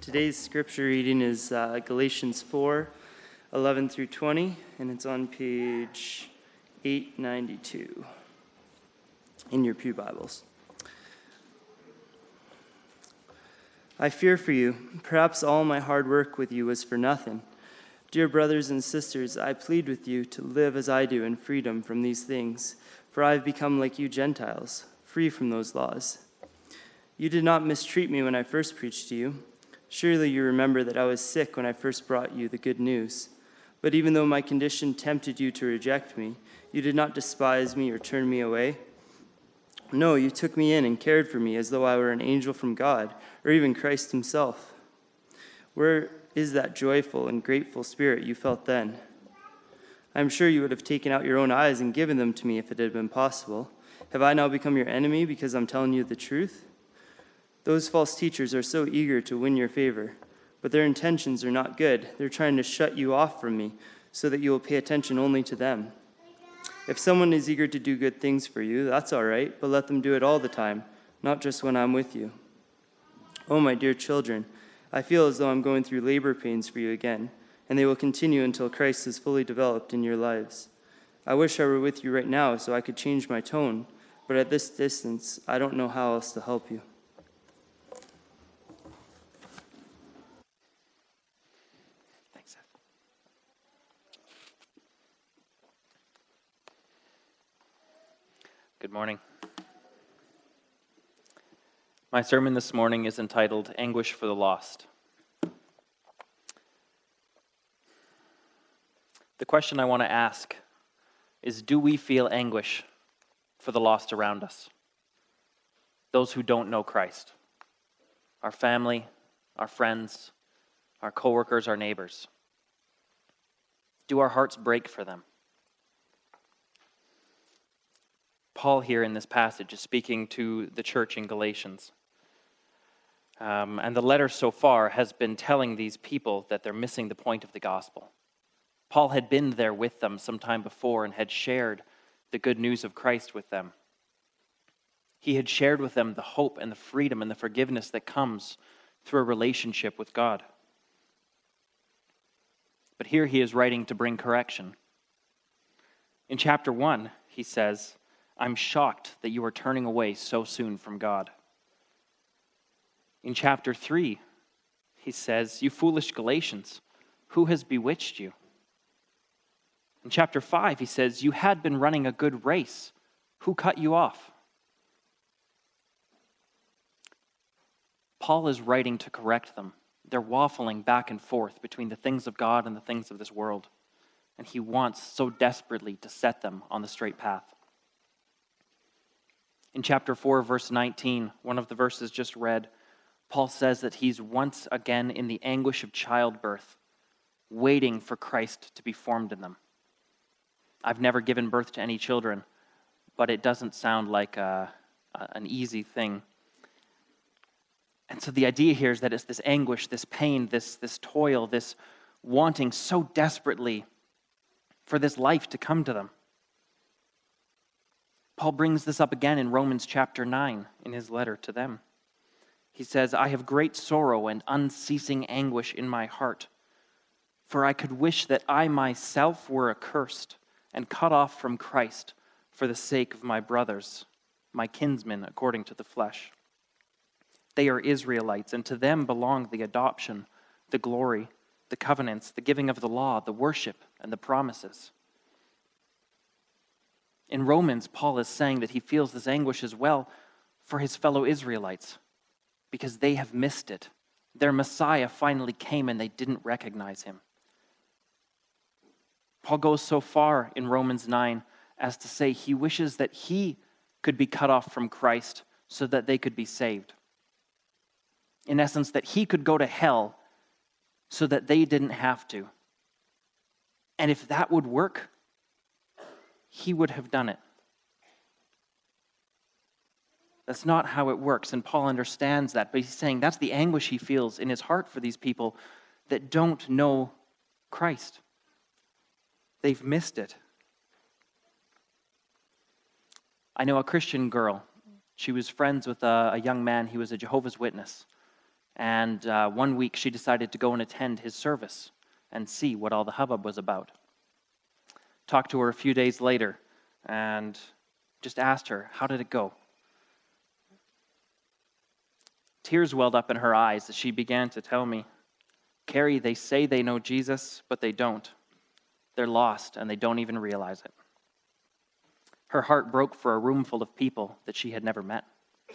Today's scripture reading is Galatians 4:11 through 20, and it's on page 892 in your pew Bibles. I fear for you, perhaps all my hard work with you was for nothing. Dear brothers and sisters, I plead with you to live as I do in freedom from these things, for I have become like you Gentiles, free from those laws. You did not mistreat me when I first preached to you. Surely you remember that I was sick when I first brought you the good news. But even though my condition tempted you to reject me, you did not despise me or turn me away. No, you took me in and cared for me as though I were an angel from God, or even Christ himself. Where is that joyful and grateful spirit you felt then? I am sure you would have taken out your own eyes and given them to me if it had been possible. Have I now become your enemy because I'm telling you the truth? Those false teachers are so eager to win your favor, but their intentions are not good. They're trying to shut you off from me so that you will pay attention only to them. If someone is eager to do good things for you, that's all right, but let them do it all the time, not just when I'm with you. Oh, my dear children, I feel as though I'm going through labor pains for you again, and they will continue until Christ is fully developed in your lives. I wish I were with you right now so I could change my tone, but at this distance, I don't know how else to help you. Good morning. My sermon this morning is entitled Anguish for the Lost. The question I want to ask is, do we feel anguish for the lost around us? Those who don't know Christ. Our family, our friends, our coworkers, our neighbors. Do our hearts break for them? Paul here in this passage is speaking to the church in Galatians. And the letter so far has been telling these people that they're missing the point of the gospel. Paul had been there with them some time before and had shared the good news of Christ with them. He had shared with them the hope and the freedom and the forgiveness that comes through a relationship with God. But here he is writing to bring correction. In chapter 1, he says, I'm shocked that you are turning away so soon from God. In chapter 3, he says, you foolish Galatians, who has bewitched you? In chapter 5, he says, you had been running a good race. Who cut you off? Paul is writing to correct them. They're waffling back and forth between the things of God and the things of this world. And he wants so desperately to set them on the straight path. In chapter 4, verse 19, one of the verses just read, Paul says that he's once again in the anguish of childbirth, waiting for Christ to be formed in them. I've never given birth to any children, but it doesn't sound like an easy thing. And so the idea here is that it's this anguish, this pain, this toil, this wanting so desperately for this life to come to them. Paul brings this up again in Romans chapter 9 in his letter to them. He says, I have great sorrow and unceasing anguish in my heart, for I could wish that I myself were accursed and cut off from Christ for the sake of my brothers, my kinsmen according to the flesh. They are Israelites, and to them belong the adoption, the glory, the covenants, the giving of the law, the worship, and the promises. In Romans, Paul is saying that he feels this anguish as well for his fellow Israelites because they have missed it. Their Messiah finally came and they didn't recognize him. Paul goes so far in Romans 9 as to say he wishes that he could be cut off from Christ so that they could be saved. In essence, that he could go to hell so that they didn't have to. And if that would work, he would have done it. That's not how it works, and Paul understands that, but he's saying that's the anguish he feels in his heart for these people that don't know Christ. They've missed it. I know a Christian girl. She was friends with a young man. He was a Jehovah's Witness. And one week she decided to go and attend his service and see what all the hubbub was about. Talked to her a few days later and just asked her, how did it go? Tears welled up in her eyes as she began to tell me, Carrie, they say they know Jesus, but they don't. They're lost and they don't even realize it. Her heart broke for a room full of people that she had never met.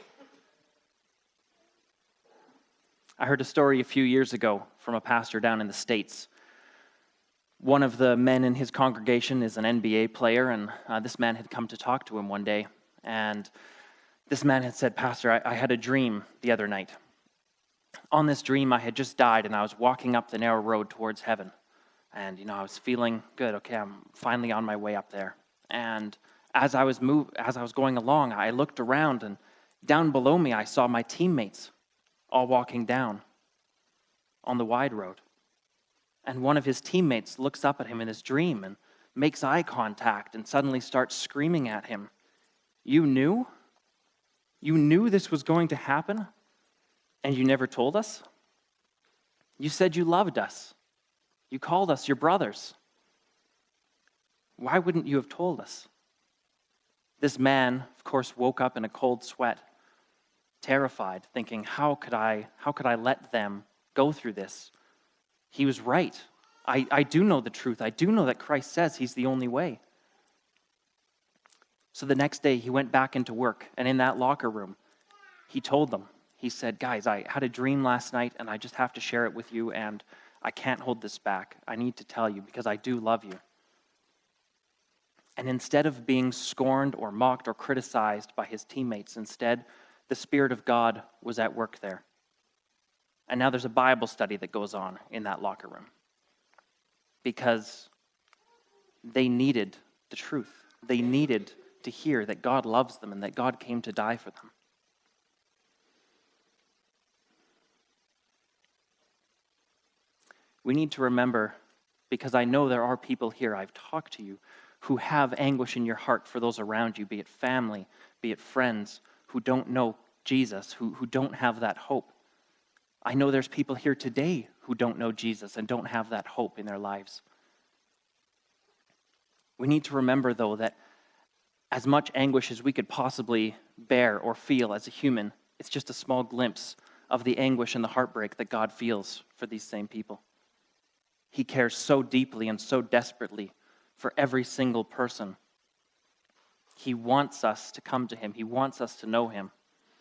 I heard a story a few years ago from a pastor down in the States. One of the men in his congregation is an NBA player, and this man had come to talk to him one day. And this man had said, Pastor, I had a dream the other night. On this dream, I had just died, and I was walking up the narrow road towards heaven. And, I was feeling good. Okay, I'm finally on my way up there. And as I was going along, I looked around, and down below me, I saw my teammates all walking down on the wide road. And one of his teammates looks up at him in his dream and makes eye contact and suddenly starts screaming at him, You knew? You knew this was going to happen? And you never told us? You said you loved us. You called us your brothers. Why wouldn't you have told us? This man, of course, woke up in a cold sweat, terrified, thinking, how could I let them go through this? He was right. I do know the truth. I do know that Christ says he's the only way. So the next day, he went back into work, and in that locker room, he told them, he said, guys, I had a dream last night, and I just have to share it with you, and I can't hold this back. I need to tell you because I do love you. And instead of being scorned or mocked or criticized by his teammates, instead, the Spirit of God was at work there. And now there's a Bible study that goes on in that locker room because they needed the truth. They needed to hear that God loves them and that God came to die for them. We need to remember, because I know there are people here, I've talked to you, who have anguish in your heart for those around you, be it family, be it friends, who don't know Jesus, who don't have that hope. I know there's people here today who don't know Jesus and don't have that hope in their lives. We need to remember, though, that as much anguish as we could possibly bear or feel as a human, it's just a small glimpse of the anguish and the heartbreak that God feels for these same people. He cares so deeply and so desperately for every single person. He wants us to come to him. He wants us to know him.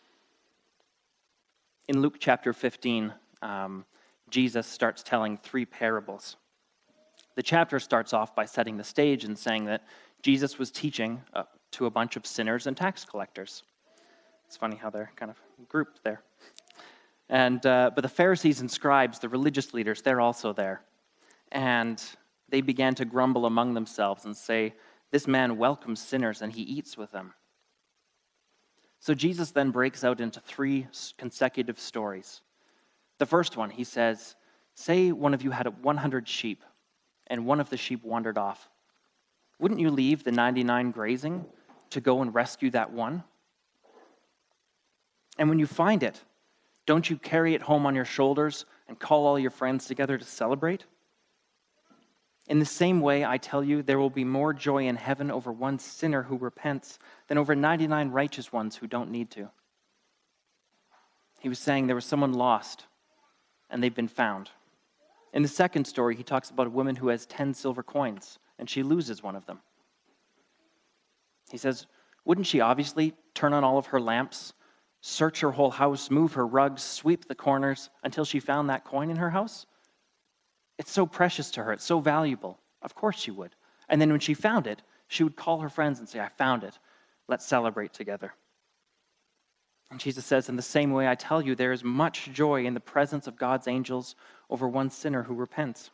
In Luke chapter 15, Jesus starts telling 3 parables. The chapter starts off by setting the stage and saying that Jesus was teaching to a bunch of sinners and tax collectors. It's funny how they're kind of grouped there. And but the Pharisees and scribes, the religious leaders, they're also there. And they began to grumble among themselves and say, this man welcomes sinners and he eats with them. So Jesus then breaks out into 3 consecutive stories. The first one, he says, say one of you had 100 sheep and one of the sheep wandered off. Wouldn't you leave the 99 grazing to go and rescue that one? And when you find it, don't you carry it home on your shoulders and call all your friends together to celebrate? In the same way, I tell you, there will be more joy in heaven over one sinner who repents than over 99 righteous ones who don't need to. He was saying there was someone lost, and they've been found. In the second story, he talks about a woman who has 10 silver coins, and she loses one of them. He says, wouldn't she obviously turn on all of her lamps, search her whole house, move her rugs, sweep the corners until she found that coin in her house? It's so precious to her. It's so valuable. Of course she would. And then when she found it, she would call her friends and say, I found it. Let's celebrate together. And Jesus says, in the same way, I tell you, there is much joy in the presence of God's angels over one sinner who repents.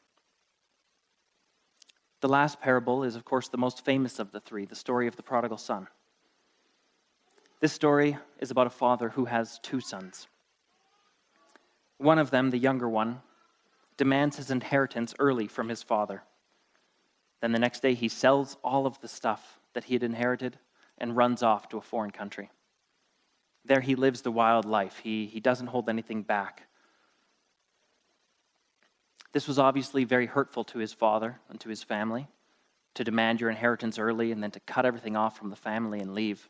The last parable is, of course, the most famous of the 3, the story of the prodigal son. This story is about a father who has 2 sons. One of them, the younger one, demands his inheritance early from his father. Then the next day he sells all of the stuff that he had inherited and runs off to a foreign country. There he lives the wild life. He doesn't hold anything back. This was obviously very hurtful to his father and to his family, to demand your inheritance early and then to cut everything off from the family and leave.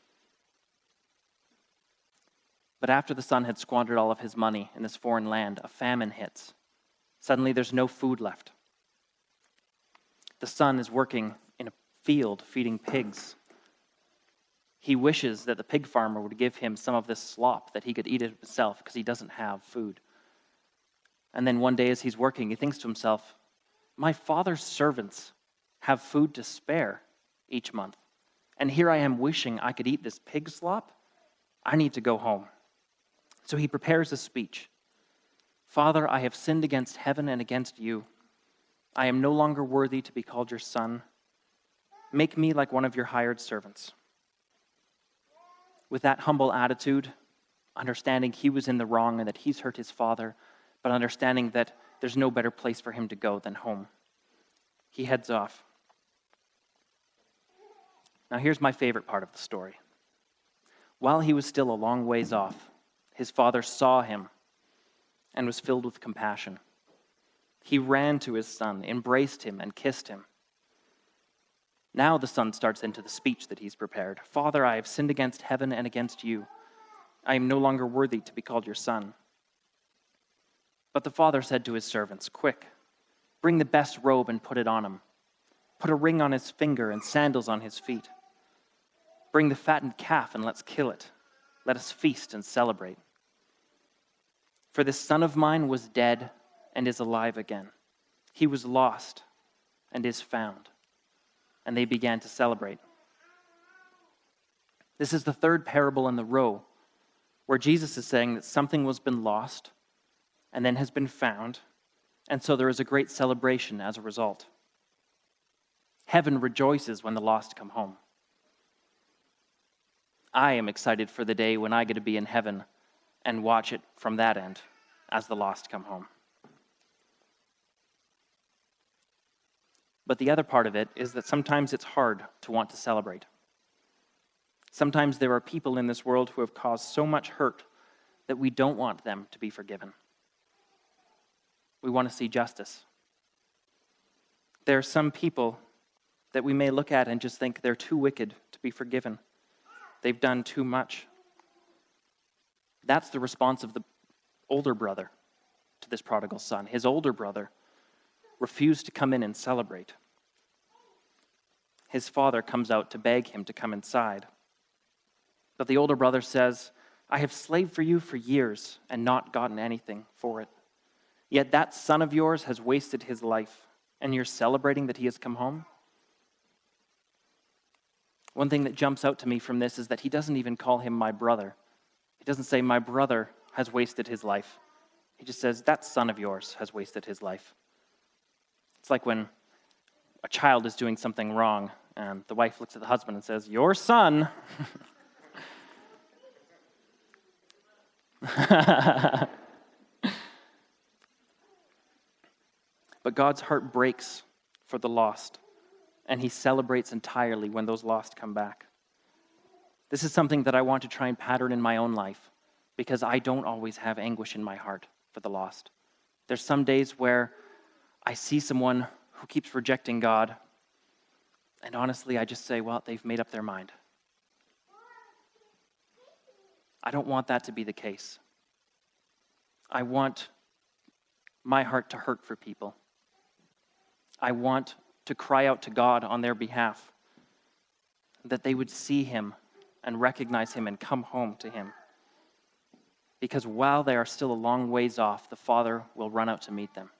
But after the son had squandered all of his money in this foreign land, a famine hits. Suddenly there's no food left. The son is working in a field feeding pigs. He wishes that the pig farmer would give him some of this slop that he could eat it himself because he doesn't have food. And then one day as he's working, he thinks to himself, my father's servants have food to spare each month. And here I am wishing I could eat this pig slop. I need to go home. So he prepares a speech. Father, I have sinned against heaven and against you. I am no longer worthy to be called your son. Make me like one of your hired servants. With that humble attitude, understanding he was in the wrong and that he's hurt his father, but understanding that there's no better place for him to go than home, he heads off. Now here's my favorite part of the story. While he was still a long ways off, his father saw him and was filled with compassion. He ran to his son, embraced him, and kissed him. Now the son starts into the speech that he's prepared. Father, I have sinned against heaven and against you. I am no longer worthy to be called your son. But the father said to his servants, quick, bring the best robe and put it on him. Put a ring on his finger and sandals on his feet. Bring the fattened calf and let's kill it. Let us feast and celebrate. For this son of mine was dead and is alive again. He was lost and is found. And they began to celebrate. This is the third parable in the row where Jesus is saying that something was been lost and then has been found, and so there is a great celebration as a result. Heaven rejoices when the lost come home. I am excited for the day when I get to be in heaven and watch it from that end as the lost come home. But the other part of it is that sometimes it's hard to want to celebrate. Sometimes there are people in this world who have caused so much hurt that we don't want them to be forgiven. We want to see justice. There are some people that we may look at and just think they're too wicked to be forgiven. They've done too much. That's the response of the older brother to this prodigal son. His older brother refused to come in and celebrate. His father comes out to beg him to come inside. But the older brother says, I have slaved for you for years and not gotten anything for it. Yet that son of yours has wasted his life, and you're celebrating that he has come home? One thing that jumps out to me from this is that he doesn't even call him my brother. He doesn't say, my brother has wasted his life. He just says, that son of yours has wasted his life. It's like when a child is doing something wrong, and the wife looks at the husband and says, your son. But God's heart breaks for the lost, and he celebrates entirely when those lost come back. This is something that I want to try and pattern in my own life, because I don't always have anguish in my heart for the lost. There's some days where I see someone who keeps rejecting God, and honestly, I just say, well, they've made up their mind. I don't want that to be the case. I want my heart to hurt for people. I want to cry out to God on their behalf, that they would see him and recognize him and come home to him. Because while they are still a long ways off, the Father will run out to meet them.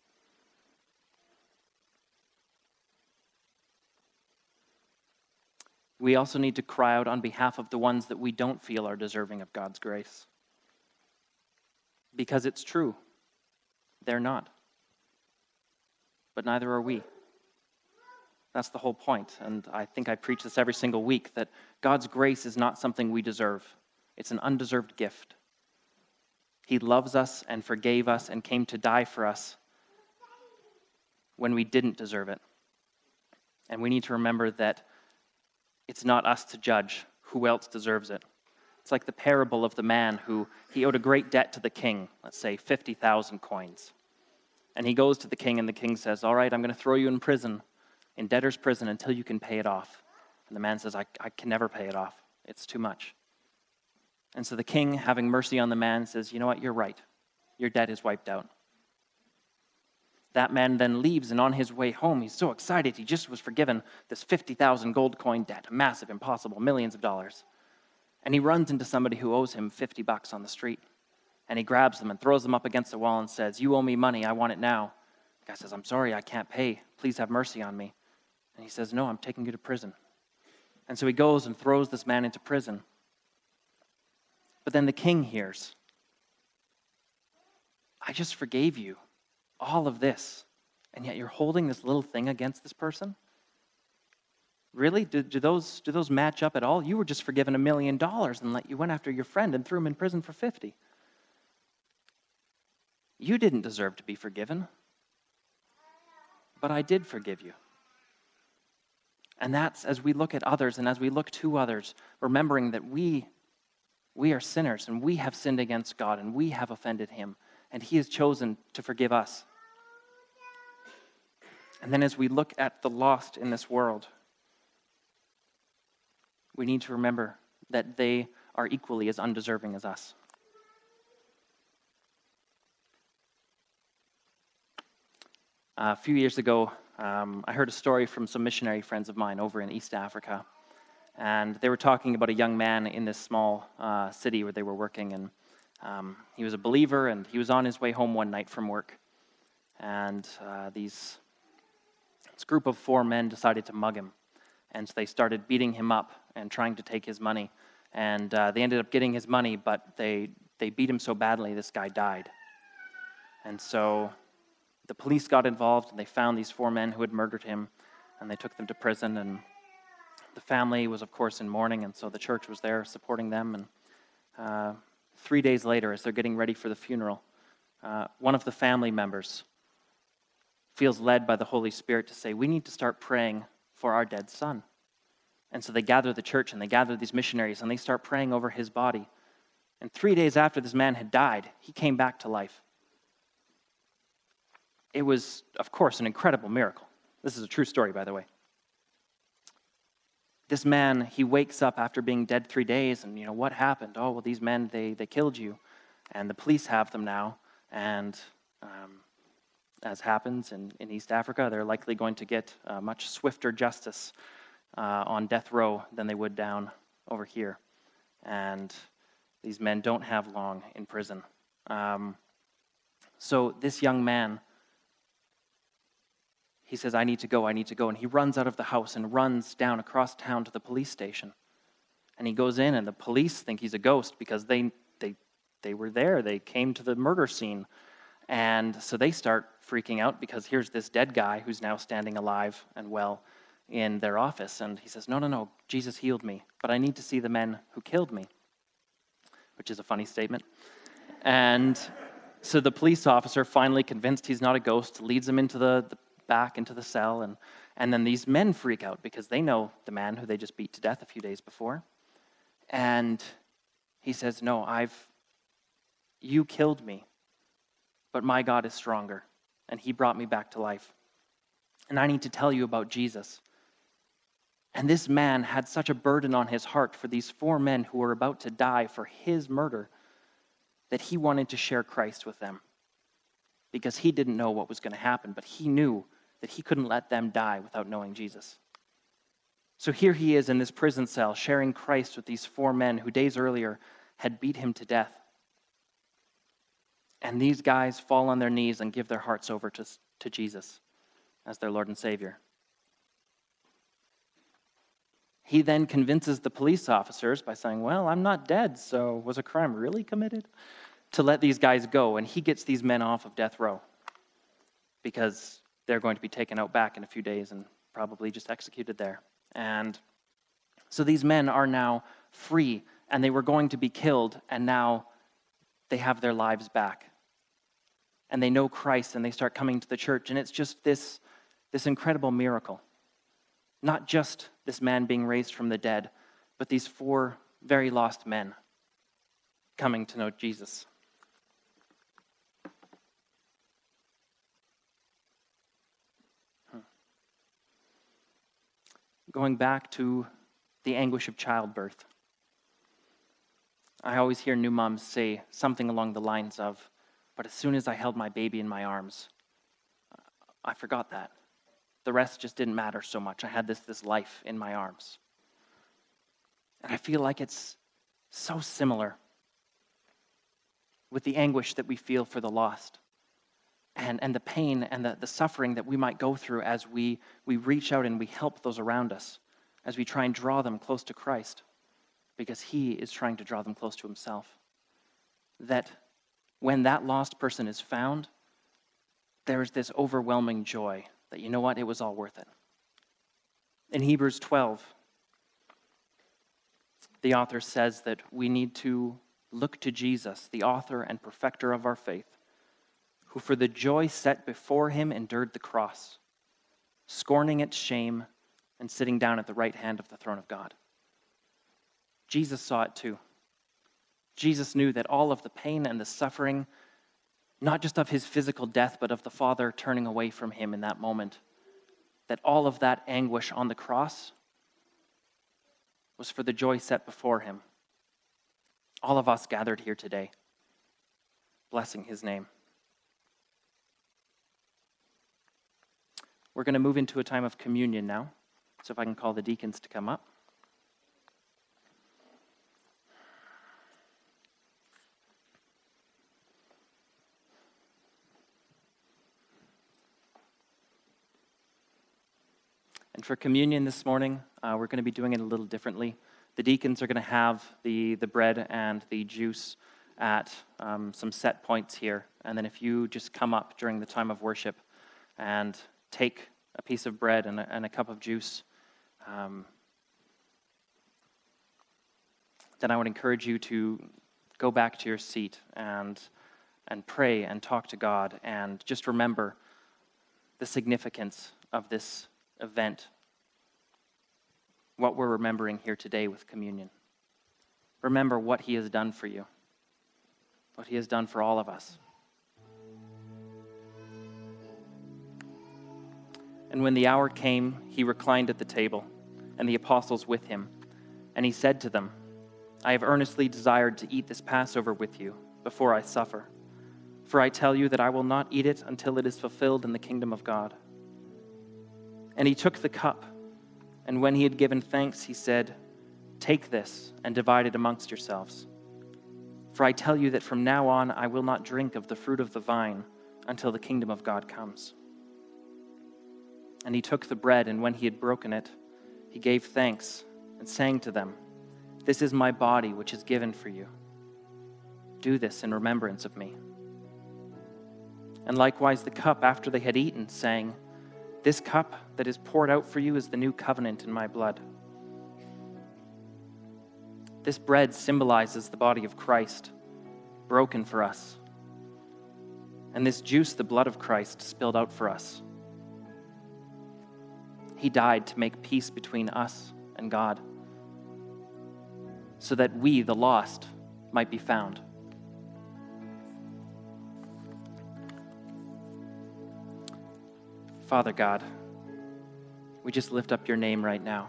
We also need to cry out on behalf of the ones that we don't feel are deserving of God's grace. Because it's true, they're not. But neither are we. That's the whole point, and I think I preach this every single week, that God's grace is not something we deserve. It's an undeserved gift. He loves us and forgave us and came to die for us when we didn't deserve it. And we need to remember that it's not us to judge who else deserves it. It's like the parable of the man who he owed a great debt to the king, let's say 50,000 coins. And he goes to the king, and the king says, all right, I'm going to throw you in prison, in debtor's prison, until you can pay it off. And the man says, I can never pay it off. It's too much. And so the king, having mercy on the man, says, you know what, you're right. Your debt is wiped out. That man then leaves, and on his way home, he's so excited. He just was forgiven this 50,000 gold coin debt, a massive, impossible, millions of dollars. And he runs into somebody who owes him $50 on the street. And he grabs them and throws them up against the wall and says, you owe me money, I want it now. The guy says, I'm sorry, I can't pay. Please have mercy on me. And he says, no, I'm taking you to prison. And so he goes and throws this man into prison. But then the king hears, I just forgave you all of this, and yet you're holding this little thing against this person? Really? Do those match up at all? You were just forgiven $1 million, and you went after your friend and threw him in prison for 50. You didn't deserve to be forgiven, but I did forgive you. And that's as we look at others and as we look to others, remembering that we are sinners and we have sinned against God and we have offended him, and he has chosen to forgive us. And then as we look at the lost in this world, we need to remember that they are equally as undeserving as us. A few years ago, I heard a story from some missionary friends of mine over in East Africa. And they were talking about a young man in this small city where they were working. And he was a believer, and he was on his way home one night from work. And this group of 4 men decided to mug him. And so they started beating him up and trying to take his money. And they ended up getting his money, but they beat him so badly, this guy died. And so the police got involved, and they found these 4 men who had murdered him, and they took them to prison. And the family was, of course, in mourning, and so the church was there supporting them. And 3 days later, as they're getting ready for the funeral, one of the family members feels led by the Holy Spirit to say, we need to start praying for our dead son. And so they gather the church, and they gather these missionaries, and they start praying over his body. And 3 days after this man had died, he came back to life. It was, of course, an incredible miracle. This is a true story, by the way. This man, he wakes up after being dead 3 days, and, what happened? Oh, well, these men, they killed you, and the police have them now, and as happens in East Africa, they're likely going to get much swifter justice on death row than they would down over here. And these men don't have long in prison. So this young man, he says, I need to go, and he runs out of the house and runs down across town to the police station. And he goes in, and the police think he's a ghost because they were there. They came to the murder scene. And so they start freaking out because here's this dead guy who's now standing alive and well in their office. And he says, no, Jesus healed me, but I need to see the men who killed me, which is a funny statement. And so the police officer, finally convinced he's not a ghost, leads him into the back into the cell, and then these men freak out because they know the man who they just beat to death a few days before. And he says, no, you killed me, but my God is stronger, and he brought me back to life. And I need to tell you about Jesus. And this man had such a burden on his heart for these 4 men who were about to die for his murder that he wanted to share Christ with them, because he didn't know what was going to happen, but he knew that he couldn't let them die without knowing Jesus. So here he is in this prison cell sharing Christ with these 4 men who days earlier had beat him to death. And these guys fall on their knees and give their hearts over to Jesus as their Lord and Savior. He then convinces the police officers by saying, well, I'm not dead, so was a crime really committed? To let these guys go, and he gets these men off of death row because they're going to be taken out back in a few days and probably just executed there. And so these men are now free, and they were going to be killed, and now they have their lives back. And they know Christ, and they start coming to the church, and it's just this incredible miracle. Not just this man being raised from the dead, but these 4 very lost men coming to know Jesus. going back to the anguish of childbirth. I always hear new moms say something along the lines of, but as soon as I held my baby in my arms, I forgot that. The rest just didn't matter so much. I had this life in my arms. And I feel like it's so similar with the anguish that we feel for the lost and the pain and the suffering that we might go through as we reach out and we help those around us, as we try and draw them close to Christ, because he is trying to draw them close to himself. That when that lost person is found, there is this overwhelming joy that, you know what, it was all worth it. In Hebrews 12, the author says that we need to look to Jesus, the author and perfecter of our faith, who for the joy set before him endured the cross, scorning its shame and sitting down at the right hand of the throne of God. Jesus saw it too. Jesus knew that all of the pain and the suffering, not just of his physical death, but of the Father turning away from him in that moment, that all of that anguish on the cross was for the joy set before him. All of us gathered here today, blessing his name. We're going to move into a time of communion now. So if I can call the deacons to come up. And for communion this morning, we're going to be doing it a little differently. The deacons are going to have the bread and the juice at some set points here. And then if you just come up during the time of worship and take a piece of bread and a cup of juice, then I would encourage you to go back to your seat and pray and talk to God and just remember the significance of this event, what we're remembering here today with communion. Remember what he has done for you, what he has done for all of us. And when the hour came, he reclined at the table, and the apostles with him. And he said to them, I have earnestly desired to eat this Passover with you before I suffer. For I tell you that I will not eat it until it is fulfilled in the kingdom of God. And he took the cup, and when he had given thanks, he said, Take this and divide it amongst yourselves. For I tell you that from now on I will not drink of the fruit of the vine until the kingdom of God comes. And he took the bread, and when he had broken it, he gave thanks and sang to them, This is my body, which is given for you. Do this in remembrance of me. And likewise the cup after they had eaten, saying, This cup that is poured out for you is the new covenant in my blood. This bread symbolizes the body of Christ, broken for us. And this juice, the blood of Christ, spilled out for us. He died to make peace between us and God, so that we, the lost, might be found. Father God, we just lift up your name right now.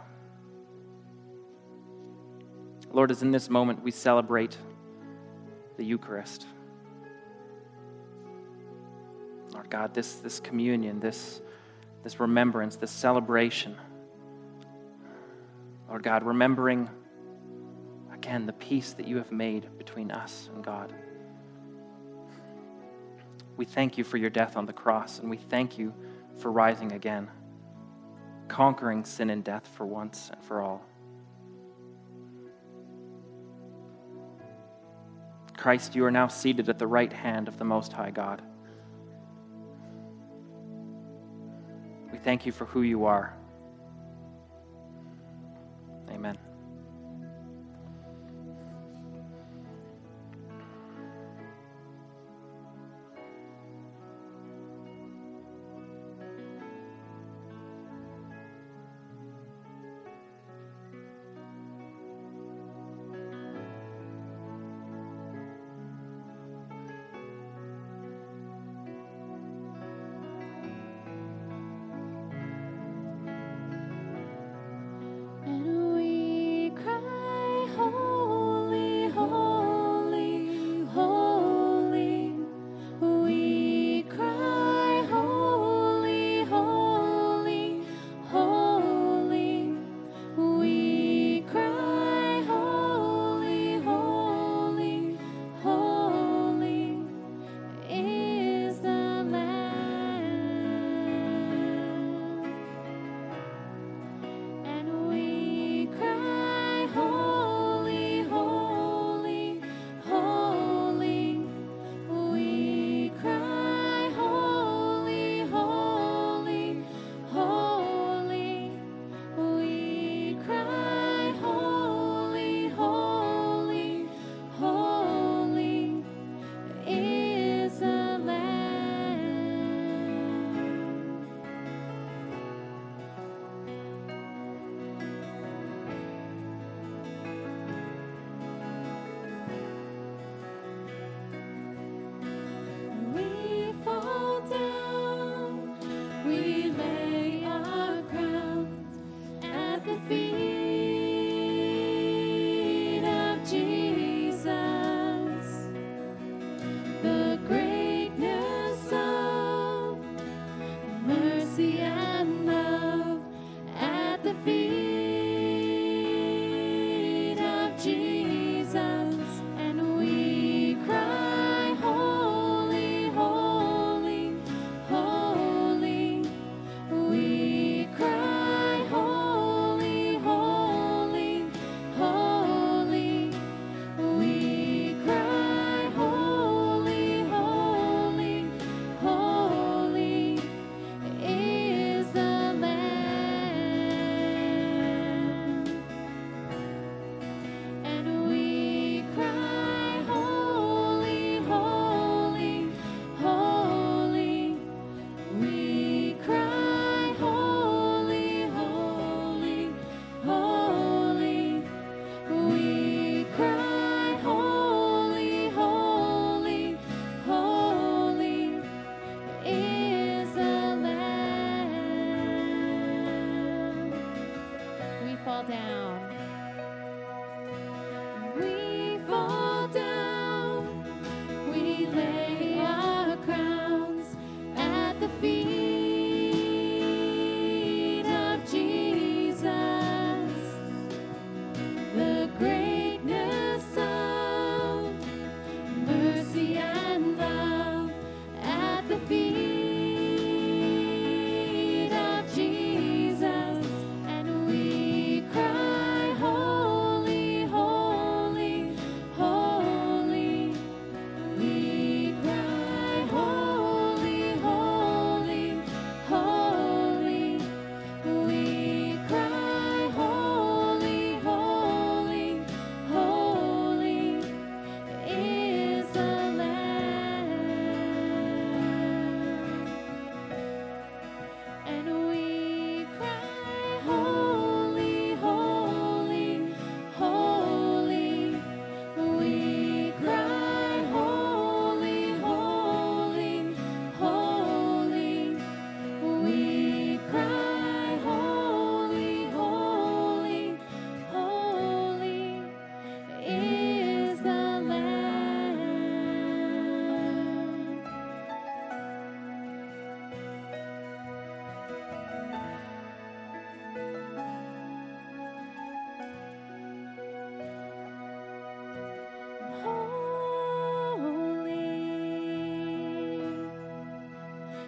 Lord, as in this moment we celebrate the Eucharist. Lord God, this communion, this remembrance, this celebration. Lord God, remembering again the peace that you have made between us and God. We thank you for your death on the cross, and we thank you for rising again, conquering sin and death for once and for all. Christ, you are now seated at the right hand of the Most High God. We thank you for who you are. Amen.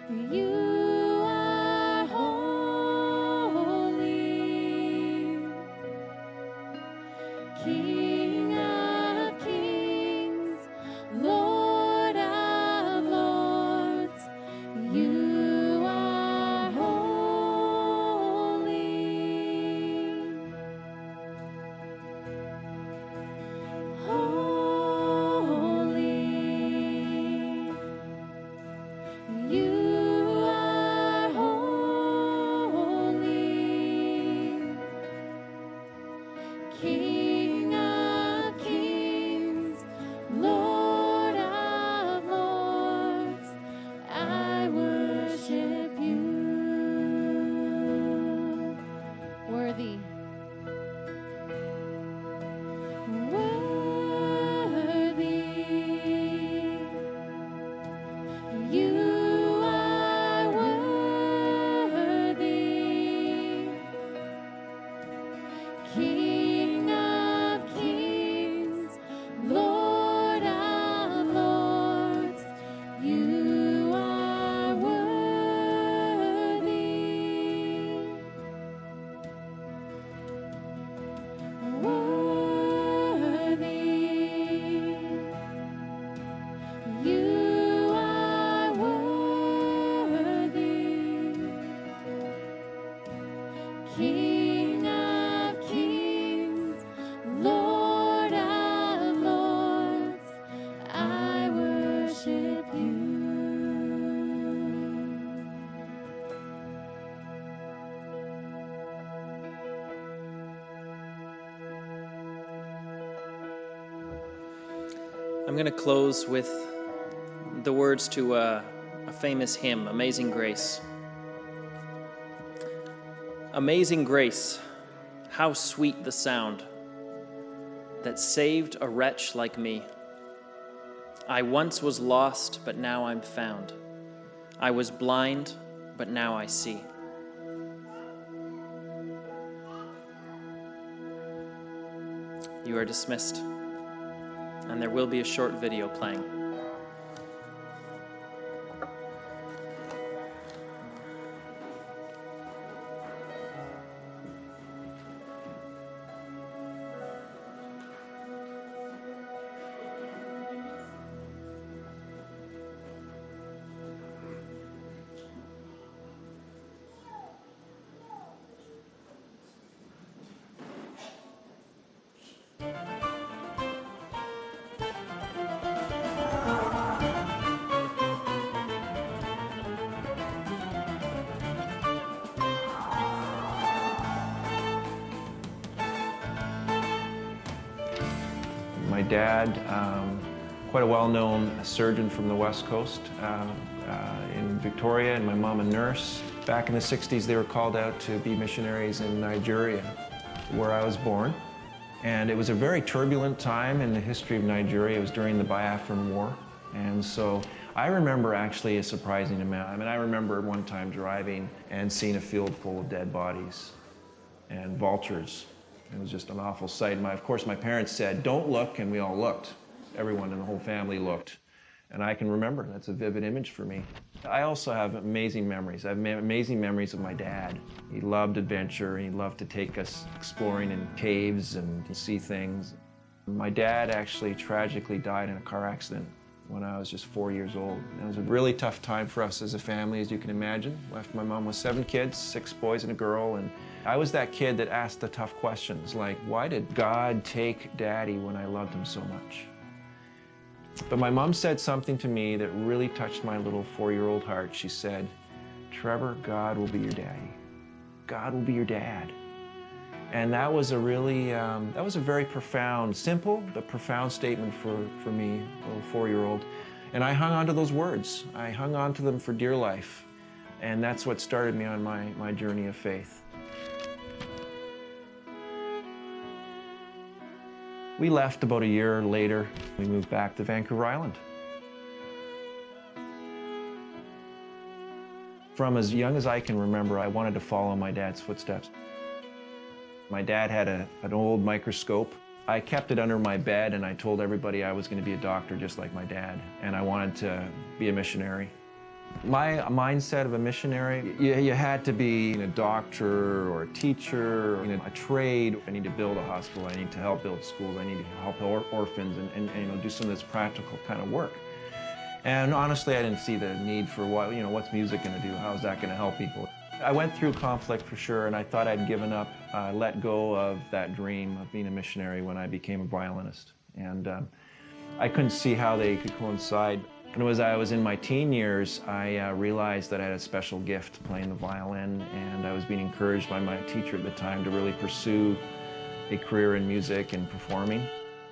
You are holy, King of kings, Lord of lords. You are holy, holy. You are holy, King of kings, Lord of lords. I worship you. Worthy. Worthy. You are worthy, King of kings, Lord of lords. You are worthy, worthy. You are worthy, King of kings, Lord of lords. I worship you. I'm going to close with the words to a famous hymn, Amazing Grace. Amazing grace, how sweet the sound that saved a wretch like me. I once was lost, but now I'm found. I was blind, but now I see. You are dismissed, and there will be a short video playing. My dad, quite a well-known surgeon from the West Coast in Victoria, and my mom a nurse. Back in the 60s, they were called out to be missionaries in Nigeria, where I was born. And it was a very turbulent time in the history of Nigeria. It was during the Biafran War. And so I remember actually a surprising amount. I mean, I remember one time driving and seeing a field full of dead bodies and vultures. It was just an awful sight. Of course, my parents said, "Don't look," and we all looked. Everyone in the whole family looked. And I can remember, that's a vivid image for me. I also have amazing memories. I have amazing memories of my dad. He loved adventure, he loved to take us exploring in caves and to see things. My dad actually tragically died in a car accident when I was just 4 years old. It was a really tough time for us as a family, as you can imagine. Left my mom with 7 kids, 6 boys and a girl, and I was that kid that asked the tough questions, like, why did God take Daddy when I loved him so much? But my mom said something to me that really touched my little 4-year-old heart. She said, "Trevor, God will be your daddy. God will be your dad." And that was a really, that was a very profound, simple, but profound statement for me, a little 4-year-old. And I hung on to those words. I hung on to them for dear life. And that's what started me on my journey of faith. We left about a year later. We moved back to Vancouver Island. From as young as I can remember, I wanted to follow my dad's footsteps. My dad had an old microscope. I kept it under my bed and I told everybody I was going to be a doctor just like my dad, and I wanted to be a missionary. My mindset of a missionary, you had to be a doctor or a teacher, a trade. I need to build a hospital, I need to help build schools, I need to help orphans and do some of this practical kind of work. And honestly, I didn't see the need for what's music going to do? How's that going to help people? I went through conflict for sure, and I thought I'd given up, let go of that dream of being a missionary when I became a violinist. And I couldn't see how they could coincide. And as I was in my teen years, I realized that I had a special gift playing the violin, and I was being encouraged by my teacher at the time to really pursue a career in music and performing.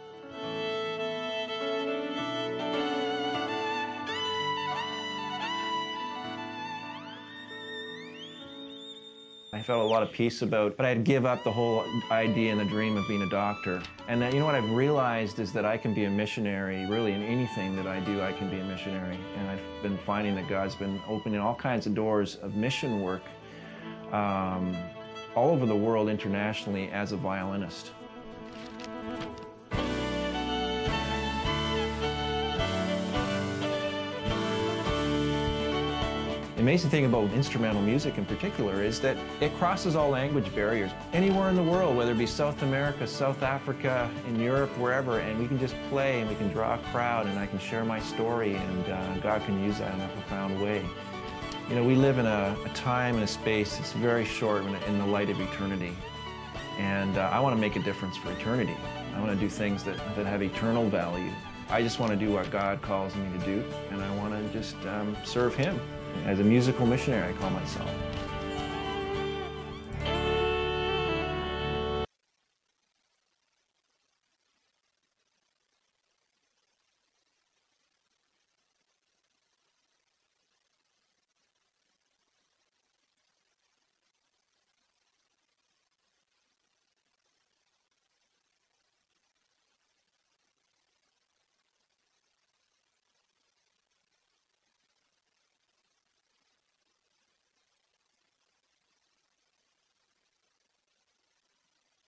I felt a lot of peace but I'd give up the whole idea and the dream of being a doctor. And you know what I've realized is that I can be a missionary, really in anything that I do, I can be a missionary. And I've been finding that God's been opening all kinds of doors of mission work all over the world internationally as a violinist. The amazing thing about instrumental music in particular is that it crosses all language barriers. Anywhere in the world, whether it be South America, South Africa, in Europe, wherever, and we can just play and we can draw a crowd and I can share my story and God can use that in a profound way. You know, we live in a time and a space that's very short in the light of eternity. And I want to make a difference for eternity. I want to do things that have eternal value. I just want to do what God calls me to do, and I want to just serve Him. As a musical missionary, I call myself.